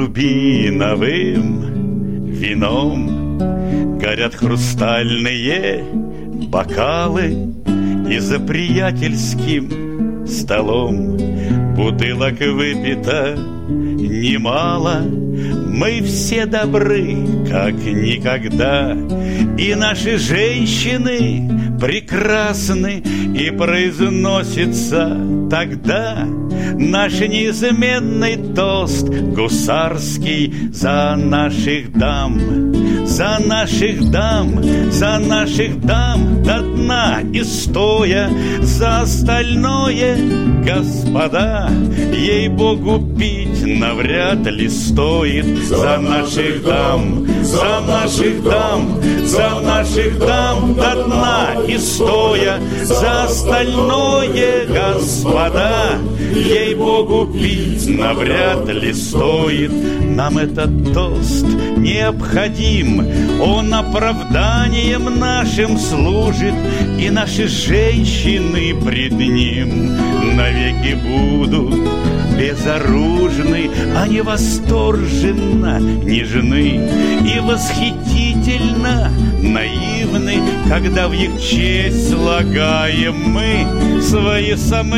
рубиновым вином горят хрустальные бокалы, и за приятельским столом бутылок выпито немало. Мы все добры, как никогда, и наши женщины прекрасны, и произносится тогда наш неизменный тост гусарский за наших дам. За наших дам, за наших дам до дна и стоя, за остальное, господа, ей-богу, пить навряд ли стоит. За наших дам, за наших дам, за наших дам до дна и стоя, за остальное, господа, ей-богу, пить навряд ли стоит. Нам этот тост необходим, он оправданием нашим служит, и наши женщины пред ним навеки будут безоружны, они восторженно нежны и восхитительно наивны, когда в их честь слагаем мы свои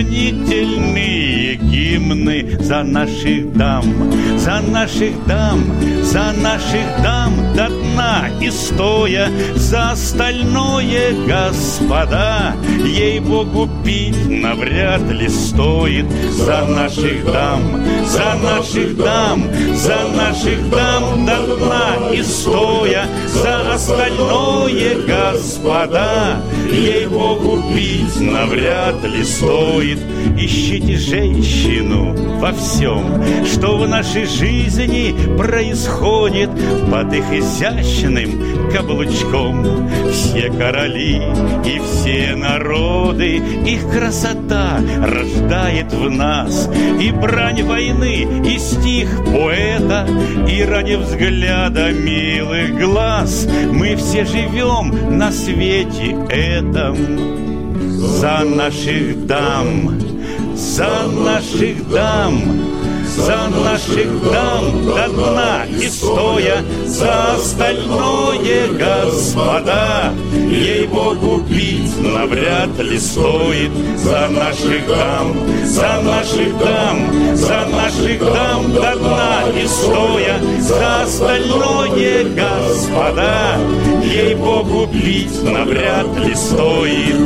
сомнительные гимны. За наших дам, за наших дам, за наших дам до дна и стоя, за остальное, господа, ей-богу, пить навряд ли стоит. За наших дам, за наших дам, за наших дам до дна и стоя, за остальное, господа, ей-богу, пить навряд ли стоит. Ищите женщину во всем, что в нашей жизни происходит, под их изящным каблучком. Все короли и все народы, их красота рождает в нас и брань войны, и стих поэта, и ради взгляда милых глаз мы все живем на свете этом. За наших дам, за наших дам, за наших дам до дна и стоя, за остальное, господа, ей-богу, пить навряд ли стоит. За наших дам, за наших дам, за наших дам до дна и стоя, за остальное, господа, ей-богу, пить навряд ли стоит.